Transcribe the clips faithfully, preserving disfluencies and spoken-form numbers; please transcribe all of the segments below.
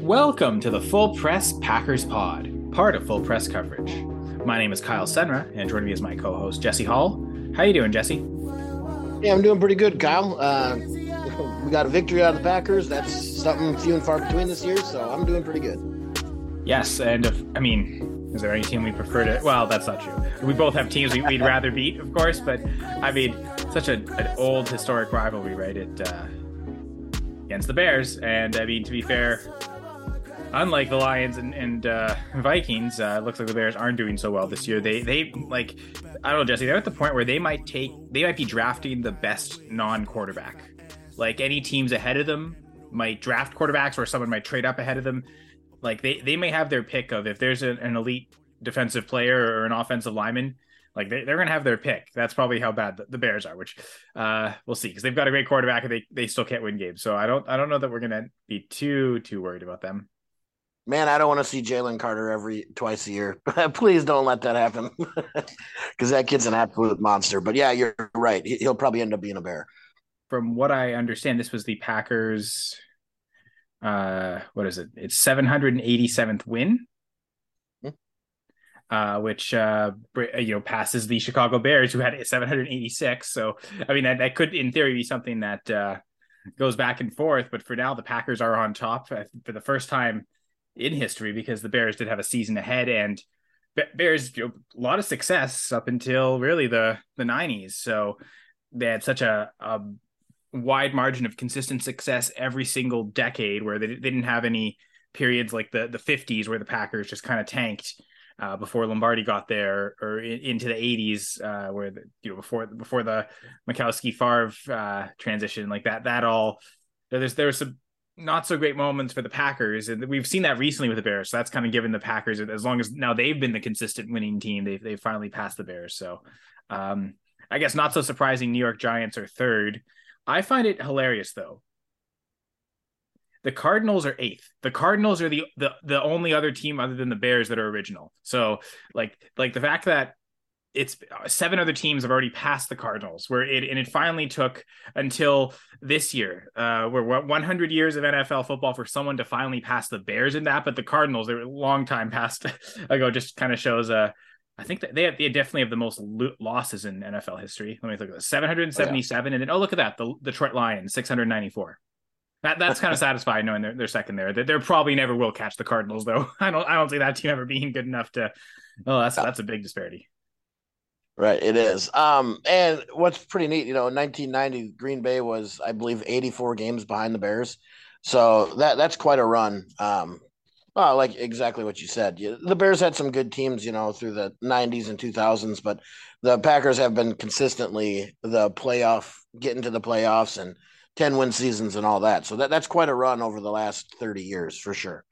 Welcome to the Full Press Packers Pod, part of Full Press Coverage. My name is Kyle Senra, and joining me is my co-host Jesse Hall. How you doing, Jesse? Yeah, I'm doing pretty good, Kyle. Uh, we got a victory out of the Packers. That's something few and far between this year, so I'm doing pretty good. Yes, and if, I mean, is there any team we prefer to? Well, that's not true. We both have teams we'd rather beat, of course, but I mean, such a, an old historic rivalry, right? It uh, against the Bears, and I mean, to be fair, unlike the Lions and, and uh, Vikings, uh, it looks like the Bears aren't doing so well this year. They they like I don't know, Jesse. They're at the point where they might take they might be drafting the best non-quarterback. Like any teams ahead of them might draft quarterbacks, or someone might trade up ahead of them. Like they, they may have their pick of if there's a, an elite defensive player or an offensive lineman. Like they, they're going to have their pick. That's probably how bad the, the Bears are, which uh, we'll see, because they've got a great quarterback and they, they still can't win games. So I don't I don't know that we're going to be too too worried about them. Man, I don't want to see Jalen Carter every twice a year. Please don't let that happen, because that kid's an absolute monster. But yeah, you're right. He'll probably end up being a Bear. From what I understand, this was the Packers. Uh, what is it? It's seven hundred eighty-seventh win, hmm. uh, which uh, you know passes the Chicago Bears, who had seven hundred eighty-six. So I mean that, that could, in theory, be something that uh, goes back and forth. But for now, the Packers are on top for the first time in history, because the Bears did have a season ahead, and Bears, you know, a lot of success up until really the the nineties. So they had such a, a wide margin of consistent success every single decade, where they, they didn't have any periods like the the fifties where the Packers just kind of tanked uh, before Lombardi got there, or in, into the eighties uh, where the, you know before before the Mikowski Favre uh, transition, like that that all there's there's some not so great moments for the Packers, and we've seen that recently with the Bears. So that's kind of given the Packers, as long as now they've been the consistent winning team, they've they've finally passed the Bears. So um, I guess not so surprising. New York Giants are third. I find it hilarious, though. The Cardinals are eighth. The Cardinals are the, the the only other team other than the Bears that are original. So, like, like the fact that it's seven other teams have already passed the Cardinals, where it and it finally took until this year, uh, where one hundred years of N F L football for someone to finally pass the Bears in that. But the Cardinals, they were a long time past ago, just kind of shows a. Uh, I think that they have, they definitely have the most lo- losses in N F L history. Let me look at this: seven hundred seventy-seven, oh, yeah. And then oh, look at that, the, the Detroit Lions, six hundred ninety-four. That that's kind of satisfying knowing they're, they're second there. They're, they're probably never will catch the Cardinals, though. I don't I don't see that team ever being good enough to. Oh, that's that's a big disparity. Right, it is. Um, and what's pretty neat, you know, in nineteen ninety, Green Bay was, I believe, eighty-four games behind the Bears. So that that's quite a run. Um, well, like exactly what you said. The Bears had some good teams, you know, through the nineties and two thousands, but the Packers have been consistently the playoff, getting to the playoffs and ten-win seasons and all that. So that, that's quite a run over the last thirty years, for sure.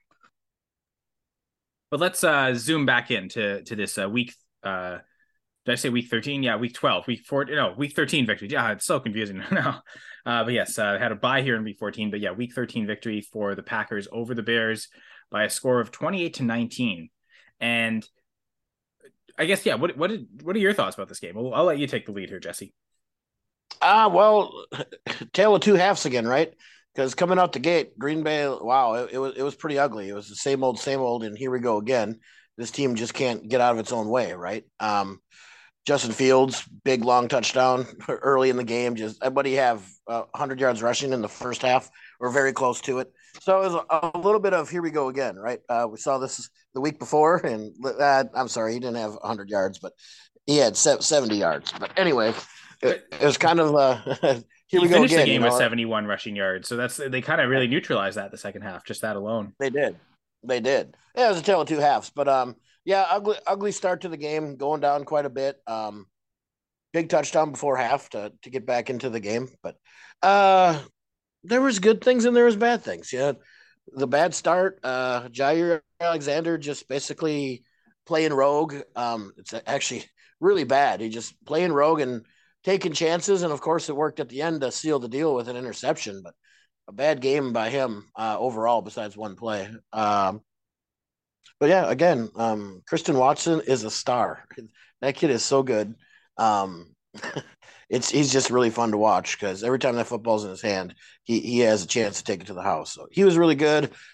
But let's uh, zoom back into to this uh, week. Uh, did I say week thirteen? Yeah, week twelve, week four. No, week thirteen victory. Yeah, it's so confusing now. Uh, but yes, uh, had a bye here in week fourteen. But yeah, week thirteen victory for the Packers over the Bears by a score of twenty-eight to nineteen. And I guess, yeah, what what did, what are your thoughts about this game? I'll, I'll let you take the lead here, Jesse. Ah, uh, well, tale of two halves again, right? Because coming out the gate, Green Bay, wow, it, it was it was pretty ugly. It was the same old, same old, and here we go again. This team just can't get out of its own way, right? Um, Justin Fields, big long touchdown early in the game. Just what do you have? Uh, one hundred yards rushing in the first half, or very close to it. So it was a, a little bit of here we go again, right? Uh, we saw this the week before, and uh, I'm sorry, he didn't have one hundred yards, but he had seventy yards. But anyway, it, it was kind of uh, here he we go finished again. the game you know? with seventy-one rushing yards, so that's they kind of really neutralized that the second half, just that alone. They did, they did. Yeah, it was a tale of two halves, but um. Yeah, ugly, ugly start to the game, going down quite a bit. Um, big touchdown before half to to get back into the game, but uh, there was good things and there was bad things. Yeah, the bad start. Uh, Jaire Alexander just basically playing rogue. Um, it's actually really bad. He just playing rogue and taking chances, and of course, it worked at the end to seal the deal with an interception. But a bad game by him uh, overall, besides one play. Um, But yeah, again, um, Christian Watson is a star. That kid is so good. Um, it's he's just really fun to watch because every time that football's in his hand, he he has a chance to take it to the house. So he was really good.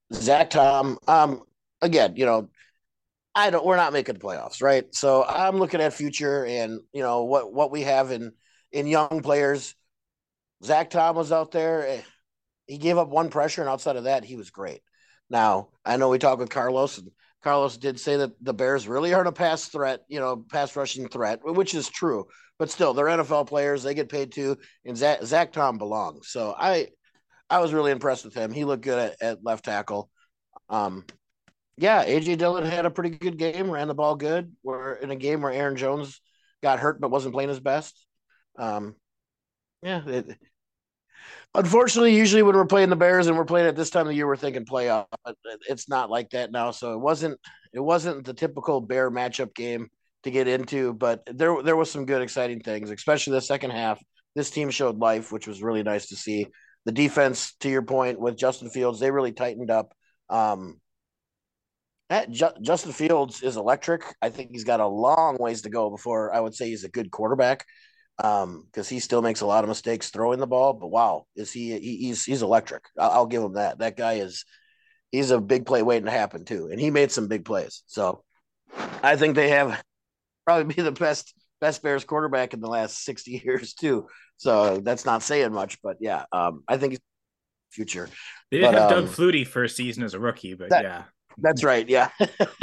Zach Tom. Um, again, you know, I don't. We're not making the playoffs, right? So I'm looking at future and you know what what we have in in young players. Zach Tom was out there. eh, He gave up one pressure, and outside of that, he was great. Now I know we talked with Carlos, and Carlos did say that the Bears really aren't a pass threat, you know, pass rushing threat, which is true. But still, they're N F L players; they get paid too, and Zach, Zach Tom belongs. So I I was really impressed with him. He looked good at, at left tackle. Um, yeah, A J Dillon had a pretty good game, ran the ball good. We're in a game where Aaron Jones got hurt but wasn't playing his best. Um, yeah, it, unfortunately, usually when we're playing the Bears and we're playing at this time of the year, we're thinking playoff. But it's not like that now. So it wasn't it wasn't the typical Bear matchup game to get into, but there there was some good exciting things, especially the second half. This team showed life, which was really nice to see. The defense, to your point, with Justin Fields, they really tightened up. Um, that Ju- Justin Fields is electric. I think he's got a long ways to go before I would say he's a good quarterback um, because he still makes a lot of mistakes throwing the ball. But wow, is he? he he's he's electric. I'll, I'll give him that. That guy is he's a big play waiting to happen too, and he made some big plays. So I think they have probably be the best best Bears quarterback in the last sixty years too. So that's not saying much, but yeah, um, I think he's future. They did But have Doug um, Flutie first season as a rookie, but that yeah, that's right. Yeah,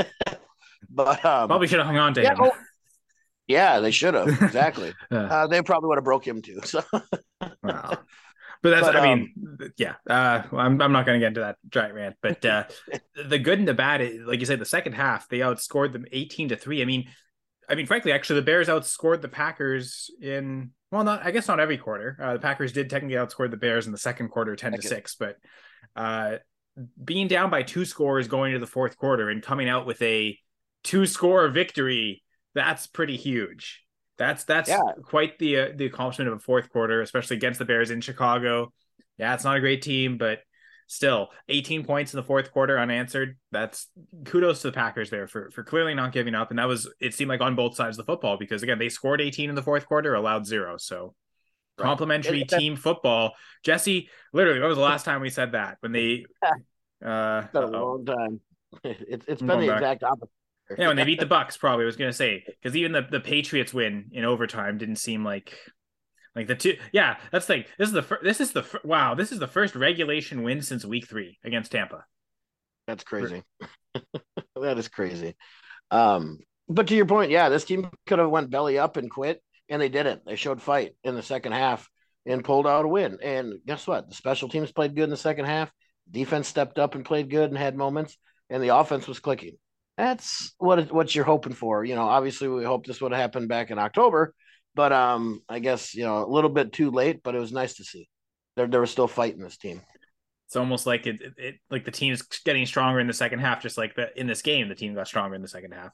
but um, probably should have hung on to yeah, him. oh, yeah, they should have exactly. uh, Uh, they probably would have broke him too. So, wow. But that's, but I um, mean, yeah. Uh, I'm, I'm not going to get into that giant rant. But uh, the good and the bad, like you said, the second half they outscored them eighteen to three. I mean, I mean, frankly, actually, the Bears outscored the Packers in well, not I guess not every quarter. Uh, the Packers did technically outscore the Bears in the second quarter, ten to six. But uh, being down by two scores going into the fourth quarter and coming out with a two score victory, that's pretty huge. That's that's yeah, quite the uh, the accomplishment of a fourth quarter, especially against the Bears in Chicago. Yeah, it's not a great team, but still, eighteen points in the fourth quarter unanswered. That's kudos to the Packers there for for clearly not giving up. And that was it seemed like on both sides of the football because again they scored eighteen in the fourth quarter, allowed zero. So right. complimentary It, it, team football. Jesse, literally, when was the last time we said that? When they uh it's been a oh long time. It, it's I'm been going the back. exact opposite. Yeah, when they beat the Bucks, probably I was gonna say because even the, the Patriots win in overtime didn't seem like like the two. Yeah, that's like this is the fir- this is the fir- wow this is the first regulation win since week three against Tampa. That's crazy. That is crazy. Um, but to your point, yeah, this team could have went belly up and quit, and they didn't. They showed fight in the second half and pulled out a win. And guess what? The special teams played good in the second half. Defense stepped up and played good and had moments, and the offense was clicking. That's what what you're hoping for. You know, obviously we hope this would have happened back in October, but um, I guess you know a little bit too late. But it was nice to see. There there was still fight in this team. It's almost like it, it, it like the team's getting stronger in the second half, just like the in this game the team got stronger in the second half.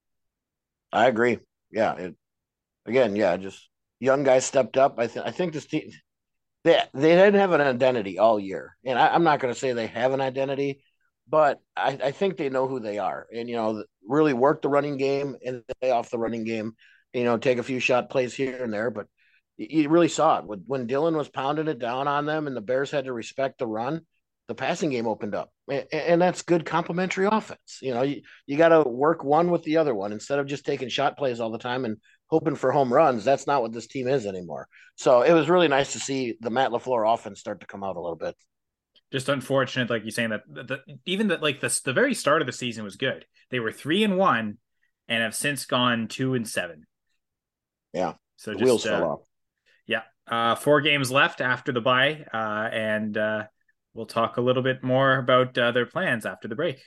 I agree. Yeah. It, again, yeah, just young guys stepped up. I think I think this team they they didn't have an identity all year, and I, I'm not going to say they have an identity, but I, I think they know who they are, and you know, really work the running game and play off the running game. You know, take a few shot plays here and there, but you really saw it when when Dillon was pounding it down on them, and the Bears had to respect the run. The passing game opened up, and, and that's good complementary offense. You know, you, you got to work one with the other one instead of just taking shot plays all the time and hoping for home runs. That's not what this team is anymore. So it was really nice to see the Matt LaFleur offense start to come out a little bit. Just unfortunate, like you're saying that the, even that like the the very start of the season was good. They were three and one, and have since gone two and seven. Yeah, So the just wheels fell uh, off. yeah, uh, four games left after the bye, uh, and uh, we'll talk a little bit more about uh, their plans after the break.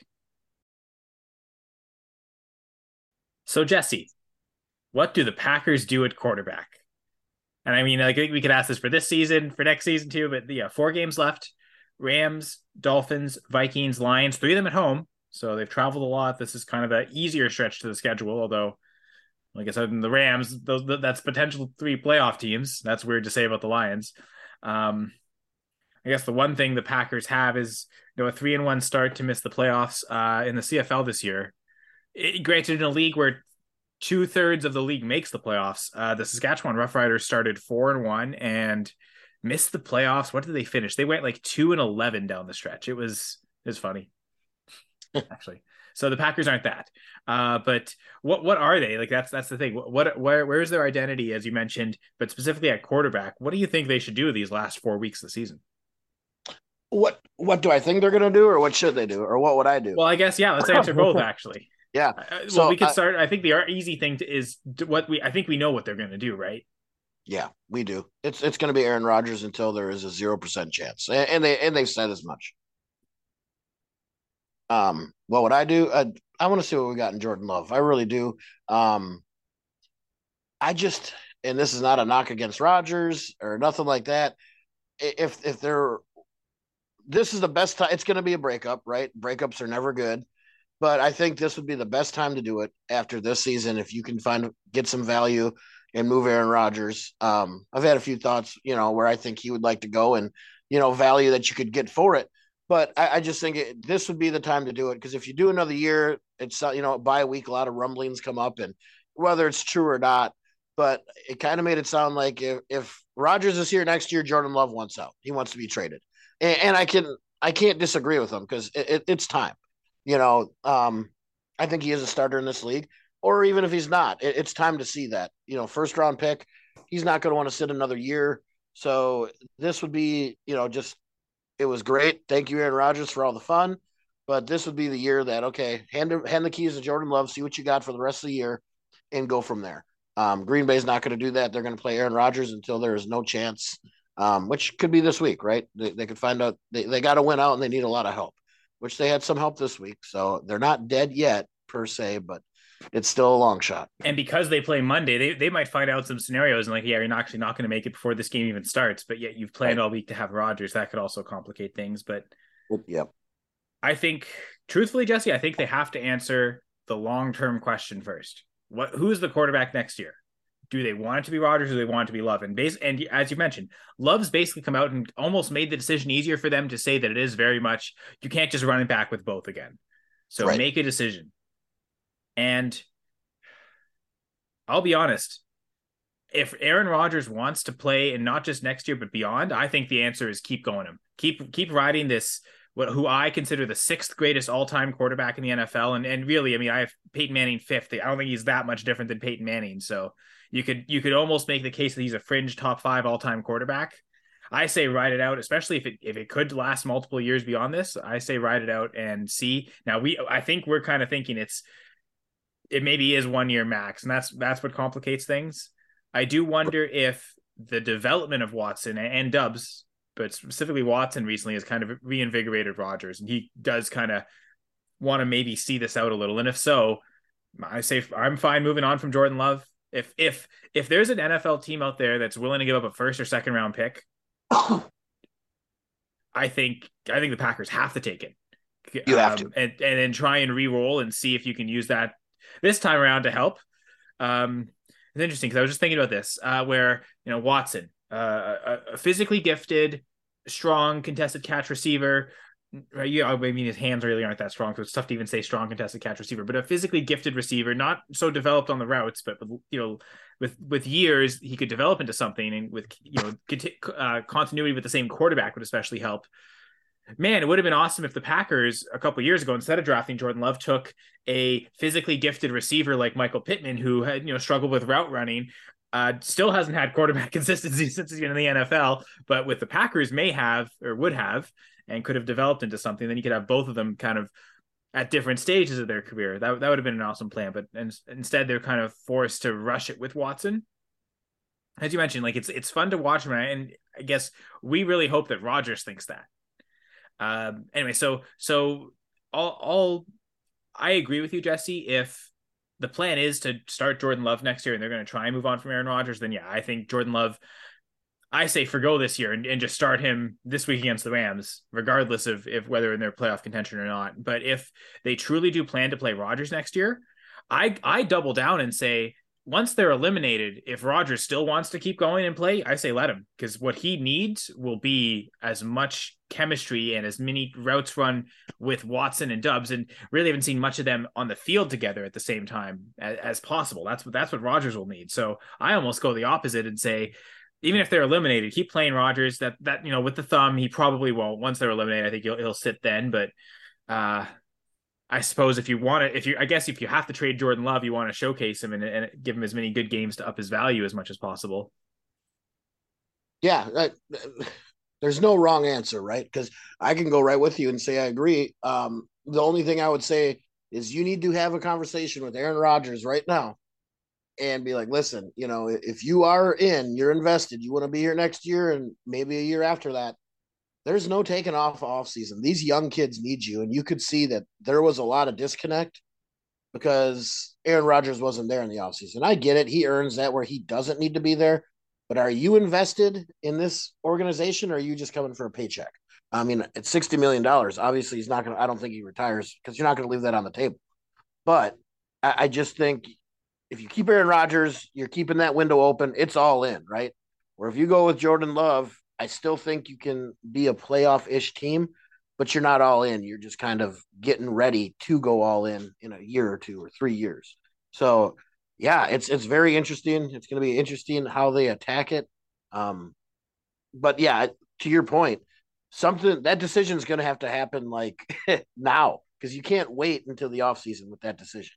So Jesse, what do the Packers do at quarterback? And I mean, like we could ask this for this season, for next season too, but yeah, four games left. Rams, Dolphins, Vikings, Lions, three of them at home. So they've traveled a lot. This is kind of an easier stretch to the schedule, although, like I said, in the Rams, those that's potential three playoff teams. That's weird to say about the Lions. Um, I guess the one thing the Packers have is you know a three and one start to miss the playoffs uh, in the C F L this year. It, granted, in a league where two thirds of the league makes the playoffs, uh, the Saskatchewan Roughriders started four and one and missed the playoffs. What did they finish? They went like two and eleven down the stretch. It was it was funny. actually. So the Packers aren't that. Uh, but what what are they? Like that's that's the thing. What, what where where's their identity, as you mentioned, but specifically at quarterback? What do you think they should do these last four weeks of the season? What what do I think they're going to do, or what should they do, or what would I do? Well, I guess yeah. Let's answer both actually. Yeah. Uh, well, So we could I, start. I think the easy thing to, is to what we. I think we know what they're going to do, right? yeah, we do. It's it's going to be Aaron Rodgers until there is a zero percent chance, and, and they and they've said as much. Um, what would I do? I, I want to see what we got in Jordan Love. I really do. Um, I just, and this is not a knock against Rodgers or nothing like that. If if they're, this is the best time. It's going to be a breakup, right? Breakups are never good, but I think this would be the best time to do it after this season. If you can find get some value and move Aaron Rodgers. Um, I've had a few thoughts, you know, where I think he would like to go and, you know, value that you could get for it. But I, I just think it, this would be the time to do it because if you do another year, it's, you know, by a week, a lot of rumblings come up and whether it's true or not. But it kind of made it sound like if, if Rodgers is here next year, Jordan Love wants out. He wants to be traded. And, and I can, I can't disagree with him because it, it, it's time. You know, um, I think he is a starter in this league. Or even if he's not, it, it's time to see that. You know, first round pick, he's not going to want to sit another year. So this would be, you know, just it was great. Thank you, Aaron Rodgers, for all the fun. But this would be the year that okay, hand hand the keys to Jordan Love, see what you got for the rest of the year, and go from there. Um, Green Bay's not going to do that. They're going to play Aaron Rodgers until there is no chance, um, which could be this week, right? They, they could find out they, they got to win out and they need a lot of help, which they had some help this week. So they're not dead yet per se, but it's still a long shot. And because they play Monday, they, they might find out some scenarios and like, yeah, you're not actually not going to make it before this game even starts, but yet you've planned right. all week to have Rodgers. That could also complicate things. But yep. I think, truthfully, Jesse, I think they have to answer the long-term question first. What who's the quarterback next year? Do they want it to be Rodgers or do they want it to be Love? And base and as you mentioned, Love's basically come out and almost made the decision easier for them to say that it is very much you can't just run it back with both again. So right. make a decision. And I'll be honest, if Aaron Rodgers wants to play and not just next year but beyond, I think the answer is keep going him. Keep keep riding this what who I consider the sixth greatest all-time quarterback in the N F L. And and really, I mean, I have Peyton Manning fifth. I don't think he's that much different than Peyton Manning. So you could you could almost make the case that he's a fringe top five all-time quarterback. I say ride it out, especially if it if it could last multiple years beyond this. I say ride it out and see. Now we I think we're kind of thinking it's it maybe is one year max, and that's that's what complicates things. I do wonder if the development of Watson and Dubs, but specifically Watson recently has kind of reinvigorated Rodgers, and he does kind of want to maybe see this out a little. And if so, I say I'm fine moving on from Jordan Love. If if if there's an N F L team out there that's willing to give up a first or second round pick, I think I think the Packers have to take it. You have um, to, and and then try and re-roll and see if you can use that this time around to help. Um, it's interesting because I was just thinking about this, uh, where you know Watson, uh, a, a physically gifted, strong contested catch receiver. Right? Yeah, I mean his hands really aren't that strong, so it's tough to even say strong contested catch receiver. But a physically gifted receiver, not so developed on the routes, but with, you know, with with years he could develop into something, and with you know uh, continuity with the same quarterback would especially help. Man, it would have been awesome if the Packers a couple of years ago, instead of drafting Jordan Love, took a physically gifted receiver like Michael Pittman, who had you know struggled with route running, uh, still hasn't had quarterback consistency since he's been in the N F L, but with the Packers may have or would have and could have developed into something. Then you could have both of them kind of at different stages of their career. That that would have been an awesome plan, but and, instead they're kind of forced to rush it with Watson. As you mentioned, like it's it's fun to watch him, and I guess we really hope that Rodgers thinks that. Um, anyway, so so all all I agree with you, Jesse. If the plan is to start Jordan Love next year and they're going to try and move on from Aaron Rodgers, then yeah, I think Jordan Love, I say forgo this year and, and just start him this week against the Rams, regardless of if whether in their playoff contention or not. But if they truly do plan to play Rodgers next year, I I double down and say, once they're eliminated, if Rodgers still wants to keep going and play, I say let him, because what he needs will be as much chemistry and as many routes run with Watson and Dubs, and really haven't seen much of them on the field together at the same time as, as possible. That's what that's what Rodgers will need. So I almost go the opposite and say, even if they're eliminated, keep playing Rodgers. That that you know, with the thumb, he probably won't. Once they're eliminated, I think he'll he'll sit then. But uh, I suppose if you want to, if you, I guess if you have to trade Jordan Love, you want to showcase him and, and give him as many good games to up his value as much as possible. Yeah, that, there's no wrong answer, right? Because I can go right with you and say I agree. Um, the only thing I would say is you need to have a conversation with Aaron Rodgers right now and be like, listen, you know, if you are in, you're invested, you want to be here next year and maybe a year after that. There's no taking off off season. These young kids need you, and you could see that there was a lot of disconnect because Aaron Rodgers wasn't there in the offseason. I get it. He earns that where he doesn't need to be there. But are you invested in this organization or are you just coming for a paycheck? I mean, it's sixty million dollars. Obviously, he's not going to, I don't think he retires because you're not going to leave that on the table. But I, I just think if you keep Aaron Rodgers, you're keeping that window open. It's all in, right? Or if you go with Jordan Love, I still think you can be a playoff ish team, but you're not all in. You're just kind of getting ready to go all in in a year or two or three years. So, yeah, it's it's very interesting. It's going to be interesting how they attack it. Um, but yeah, to your point, something that decision is going to have to happen like now because you can't wait until the offseason with that decision.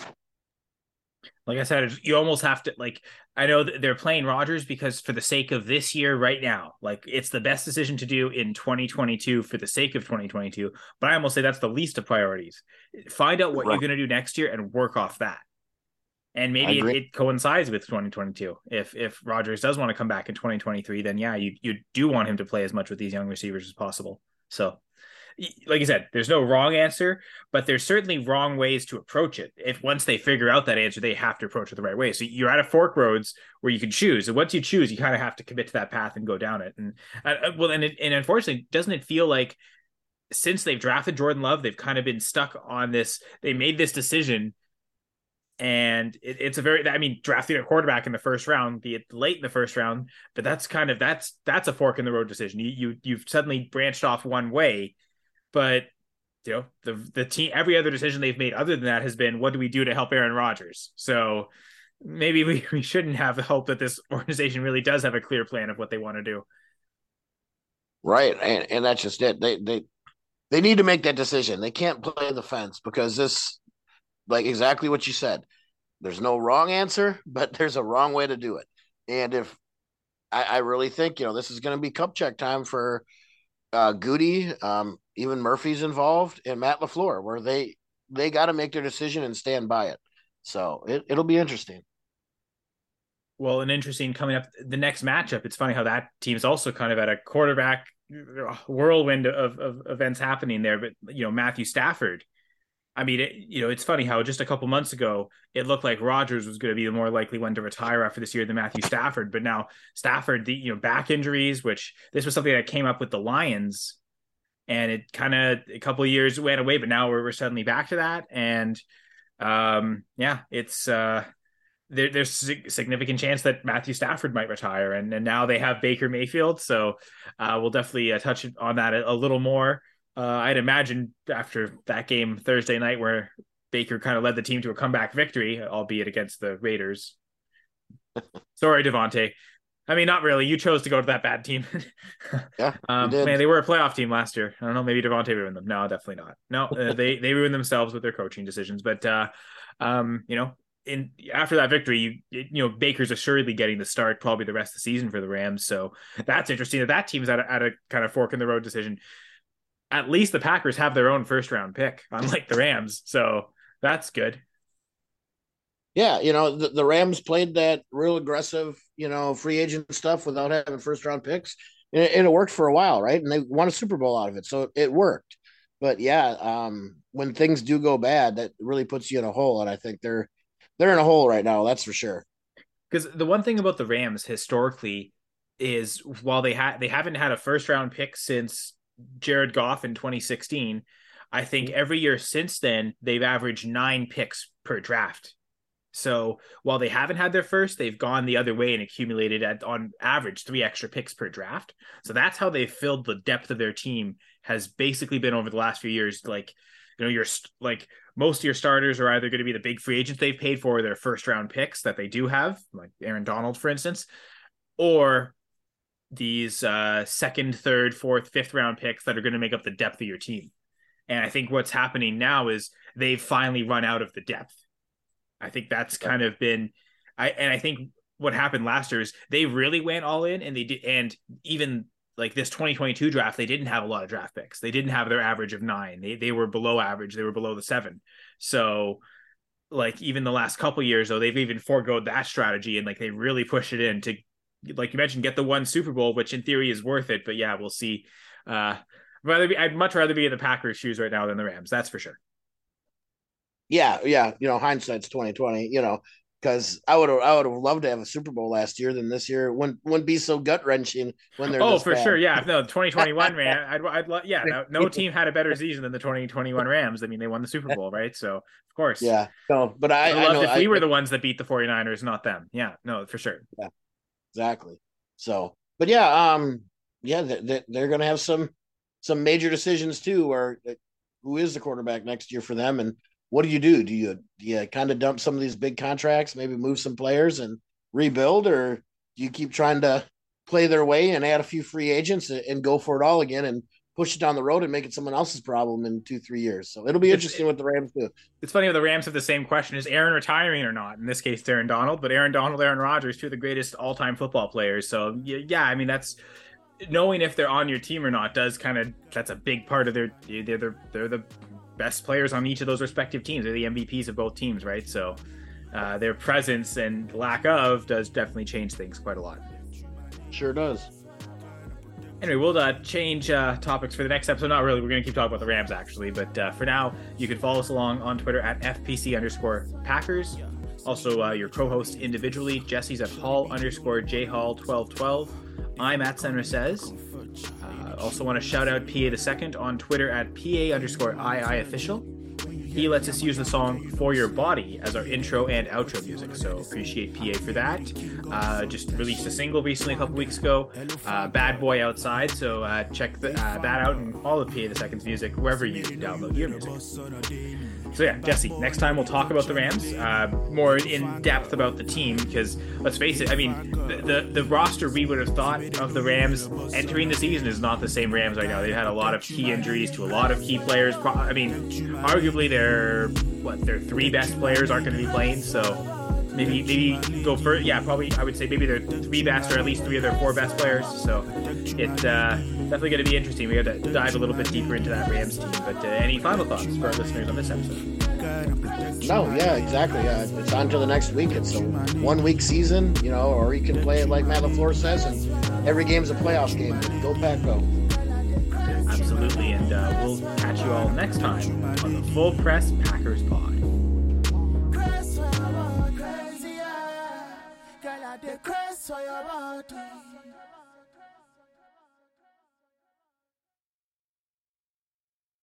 Like I said, you almost have to like. I know that they're playing Rodgers because for the sake of this year, right now, like it's the best decision to do in twenty twenty-two for the sake of twenty twenty-two. But I almost say that's the least of priorities. Find out what Right. you're going to do next year and work off that. And I maybe it, agree. it coincides with twenty twenty-two. If if Rodgers does want to come back in twenty twenty-three, then yeah, you you do want him to play as much with these young receivers as possible. So like I said, there's no wrong answer, but there's certainly wrong ways to approach it. If once they figure out that answer, they have to approach it the right way. So you're at a fork roads where you can choose. And once you choose, you kind of have to commit to that path and go down it. And uh, well, and it, and unfortunately, doesn't it feel like since they've drafted Jordan Love, they've kind of been stuck on this. They made this decision, and it, it's a very. I mean, drafting a quarterback in the first round, be it late in the first round, but that's kind of that's that's a fork in the road decision. You you you've suddenly branched off one way. But you know, the the team every other decision they've made other than that has been what do we do to help Aaron Rodgers? So maybe we, we shouldn't have the hope that this organization really does have a clear plan of what they want to do. Right. And and that's just it. They they they need to make that decision. They can't play the fence because this like exactly what you said. There's no wrong answer, but there's a wrong way to do it. And if I, I really think, you know, this is going to be cup check time for uh, Goody, um, even Murphy's involved, and Matt LaFleur, where they they got to make their decision and stand by it. So it, it'll be interesting. Well, an interesting coming up the next matchup. It's funny how that team is also kind of at a quarterback whirlwind of, of events happening there. But you know, Matthew Stafford. I mean, it, you know, it's funny how just a couple months ago it looked like Rodgers was going to be the more likely one to retire after this year than Matthew Stafford. But now Stafford, the you know back injuries, which this was something that came up with the Lions, and it kind of a couple of years went away. But now we're, we're suddenly back to that, and um, yeah, it's uh, there, there's a significant chance that Matthew Stafford might retire, and and now they have Baker Mayfield, so uh, we'll definitely uh, touch on that a, a little more. Uh, I'd imagine after that game Thursday night where Baker kind of led the team to a comeback victory, albeit against the Raiders. Sorry, Devontae. I mean, not really. You chose to go to that bad team. Yeah, um, did. man, they were a playoff team last year. I don't know. Maybe Devontae ruined them. No, definitely not. No, uh, they they ruined themselves with their coaching decisions. But uh, um, you know, in after that victory, you you know Baker's assuredly getting the start, probably the rest of the season for the Rams. So that's interesting. That that team's at a, at a kind of fork in the road decision. At least the Packers have their own first round pick, unlike the Rams. So that's good. Yeah, you know, the, the Rams played that real aggressive, you know, free agent stuff without having first round picks. And it, and it worked for a while, right? And they won a Super Bowl out of it. So it worked. But yeah, um, when things do go bad, that really puts you in a hole. And I think they're they're in a hole right now, that's for sure. Because the one thing about the Rams historically is while they had they haven't had a first round pick since Jared Goff in twenty sixteen, I think every year since then they've averaged nine picks per draft. So while they haven't had their first, they've gone the other way and accumulated at on average three extra picks per draft. So that's how they've filled the depth of their team has basically been over the last few years. Like, you know, your like most of your starters are either going to be the big free agents they've paid for their first round picks that they do have, like Aaron Donald, for instance, or these uh, second, third, fourth, fifth round picks that are going to make up the depth of your team. And I think what's happening now is they've finally run out of the depth. I think that's kind of been, I and I think what happened last year is they really went all in, and they did, and even like this twenty twenty-two draft, they didn't have a lot of draft picks. They didn't have their average of nine. They they were below average. They were below the seven. So like even the last couple of years though, they've even foregoed that strategy, and like they really push it in to, like you mentioned, get the one Super Bowl, which in theory is worth it. But yeah, we'll see. Uh, rather be, I'd much rather be in the Packers' shoes right now than the Rams. That's for sure. Yeah, yeah. You know, hindsight's twenty twenty. You know, because I would have, I would have loved to have a Super Bowl last year. Than this year wouldn't wouldn't be so gut wrenching when they're. Oh, for bad. sure. Yeah, no, the twenty twenty-one Ram. I'd, I'd, I'd yeah. No, no team had a better season than the twenty twenty-one Rams. I mean, they won the Super Bowl, right? So of course. Yeah. No, but I, I loved I know, if we I, were the ones that beat the 49ers, not them. Yeah, no, for sure. Yeah, exactly. So, but yeah, um, yeah, they, they're going to have some some major decisions too. Where who is the quarterback next year for them, and what do you do? Do you do you kind of dump some of these big contracts, maybe move some players and rebuild, or do you keep trying to play their way and add a few free agents and, and go for it all again and push it down the road and make it someone else's problem in two, three years? So it'll be it's, interesting what the Rams do. It's funny how the Rams have the same question: is Aaron retiring or not? In this case, Aaron Donald, but Aaron Donald, Aaron Rodgers, two of the greatest all-time football players. So yeah, I mean that's knowing if they're on your team or not does kind of that's a big part of their they're they're, they're the best players on each of those respective teams. They're the M V Ps of both teams, right? So uh, their presence and lack of does definitely change things quite a lot. Sure does. Anyway, we'll uh, change uh, topics for the next episode. Not really. We're going to keep talking about the Rams, actually. But uh, for now, you can follow us along on Twitter at F P C underscore Packers. Also, uh, your co-host individually, Jesse's at Hall underscore J Hall twelve twelve. I'm at Senra Says. Uh, also want to shout out P A the Second on Twitter at P A underscore I I official. He lets us use the song For Your Body as our intro and outro music, so appreciate P A for that. Uh, just released a single recently a couple weeks ago, uh, Bad Boy Outside, so uh, check the, uh, that out and all of P A the Second's music wherever you download your music. So yeah, Jesse, next time we'll talk about the Rams, uh, more in depth about the team, because let's face it, I mean, the, the the roster we would have thought of the Rams entering the season is not the same Rams right now. They've had a lot of key injuries to a lot of key players. I mean, arguably their what their three best players aren't going to be playing, so maybe maybe go for yeah, probably I would say maybe their three best or at least three of their four best players. So it's uh, definitely going to be interesting. We got to dive a little bit deeper into that Rams team. But uh, any final thoughts for our listeners on this episode? No, yeah, exactly. Uh, it's on to the next week. It's a one-week season, you know, or you can play it like Matt LaFleur says, and every game's a playoff game. Go Pack, go! Absolutely, and uh, we'll catch you all next time on the Full Press Packers Pod. Crazy, crazy, yeah. Girl, I